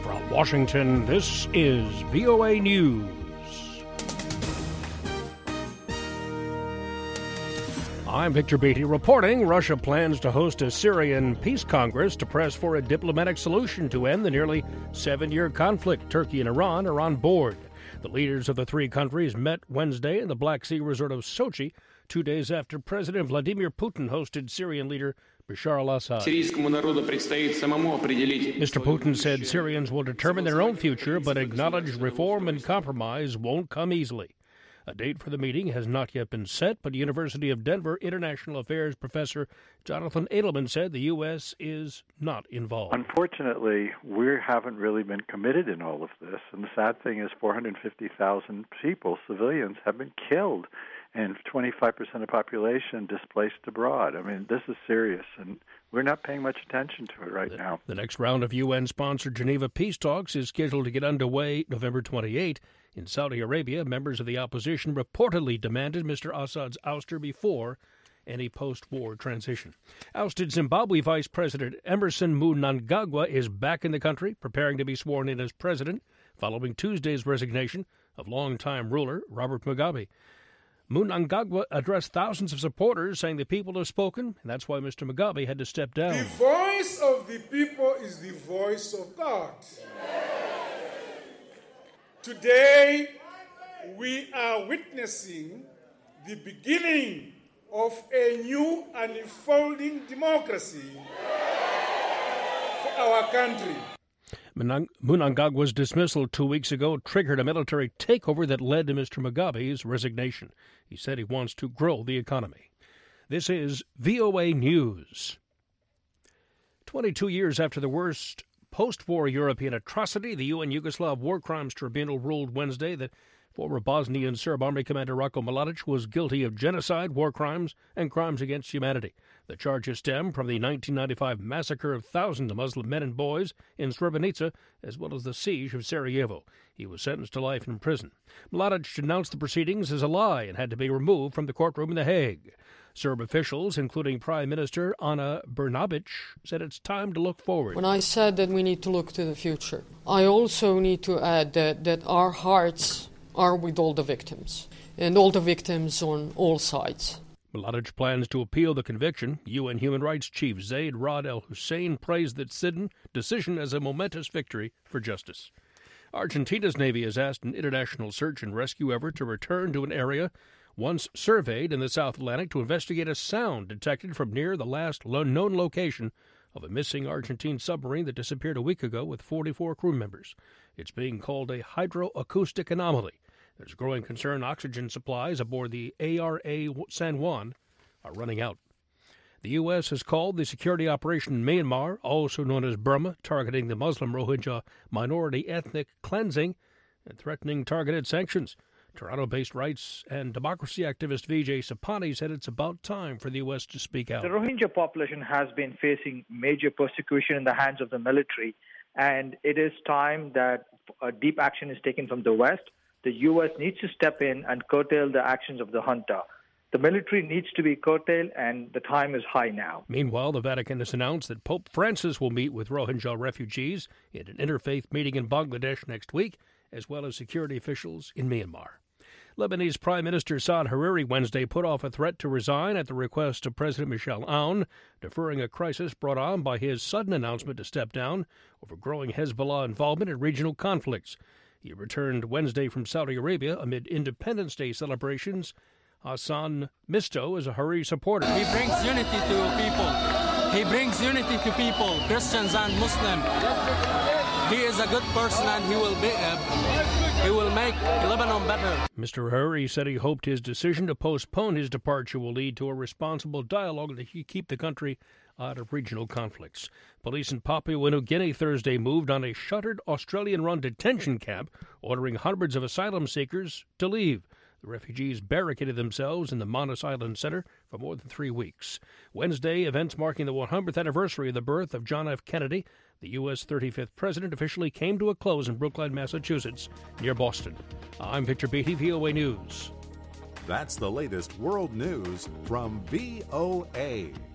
From Washington, this is VOA News. I'm Victor Beatty reporting Russia plans to host a Syrian peace congress to press for a diplomatic solution to end the nearly 7-year conflict. Turkey and Iran are on board. The leaders of the three countries met Wednesday in the Black Sea resort of Sochi, 2 days after President Vladimir Putin hosted Syrian leader Bashar al-Assad. Mr. Putin said Syrians will determine their own future, but acknowledged reform and compromise won't come easily. A date for the meeting has not yet been set, but University of Denver International Affairs professor Jonathan Edelman said the U.S. is not involved. Unfortunately, we haven't really been committed in all of this, and the sad thing is 450,000 people, civilians, have been killed, and 25% of the population displaced abroad. I mean, this is serious, and we're not paying much attention to it right now. The next round of UN-sponsored Geneva peace talks is scheduled to get underway November 28. In Saudi Arabia, members of the opposition reportedly demanded Mr. Assad's ouster before any post-war transition. Ousted Zimbabwe Vice President Emmerson Mnangagwa is back in the country, preparing to be sworn in as president, following Tuesday's resignation of longtime ruler Robert Mugabe. Mnangagwa addressed thousands of supporters, saying the people have spoken, and that's why Mr. Mugabe had to step down. The voice of the people is the voice of God. Today, we are witnessing the beginning of a new and unfolding democracy for our country. Mnangagwa's dismissal 2 weeks ago triggered a military takeover that led to Mr. Mugabe's resignation. He said he wants to grow the economy. This is VOA News. 22 years after the worst post-war European atrocity, the UN Yugoslav War Crimes Tribunal ruled Wednesday that former Bosnian Serb Army Commander Ratko Mladic was guilty of genocide, war crimes, and crimes against humanity. The charges stem from the 1995 massacre of thousands of Muslim men and boys in Srebrenica, as well as the siege of Sarajevo. He was sentenced to life in prison. Mladic denounced the proceedings as a lie and had to be removed from the courtroom in The Hague. Serb officials, including Prime Minister Ana Brnabić, said it's time to look forward. When I said that we need to look to the future, I also need to add that our hearts are with all the victims, and all the victims on all sides. Mladic plans to appeal the conviction. UN Human Rights Chief Zaid Rad Al Hussein praised the decision as a momentous victory for justice. Argentina's Navy has asked an international search and rescue effort to return to an area once surveyed in the South Atlantic to investigate a sound detected from near the last known location of a missing Argentine submarine that disappeared a week ago with 44 crew members. It's being called a hydroacoustic anomaly. There's growing concern oxygen supplies aboard the ARA San Juan are running out. The U.S. has called the security operation in Myanmar, also known as Burma, targeting the Muslim Rohingya minority ethnic cleansing and threatening targeted sanctions. Toronto-based rights and democracy activist Vijay Sapani said it's about time for the U.S. to speak out. The Rohingya population has been facing major persecution in the hands of the military, and it is time that a deep action is taken from the West. The U.S. needs to step in and curtail the actions of the junta. The military needs to be curtailed, and the time is high now. Meanwhile, the Vatican has announced that Pope Francis will meet with Rohingya refugees in an interfaith meeting in Bangladesh next week, as well as security officials in Myanmar. Lebanese Prime Minister Saad Hariri Wednesday put off a threat to resign at the request of President Michel Aoun, deferring a crisis brought on by his sudden announcement to step down over growing Hezbollah involvement in regional conflicts. He returned Wednesday from Saudi Arabia amid Independence Day celebrations. Hassan Misto is a Hariri supporter. He brings unity to people. He brings unity to people, Christians and Muslims. He is a good person, and he will make Lebanon better. Mr. Hariri said he hoped his decision to postpone his departure will lead to a responsible dialogue to keep the country out of regional conflicts. Police in Papua New Guinea Thursday moved on a shuttered Australian-run detention camp, ordering hundreds of asylum seekers to leave. The refugees barricaded themselves in the Manus Island Center for more than 3 weeks. Wednesday, events marking the 100th anniversary of the birth of John F. Kennedy, the U.S. 35th president, officially came to a close in Brookline, Massachusetts, near Boston. I'm Victor Beatty, VOA News. That's the latest world news from VOA.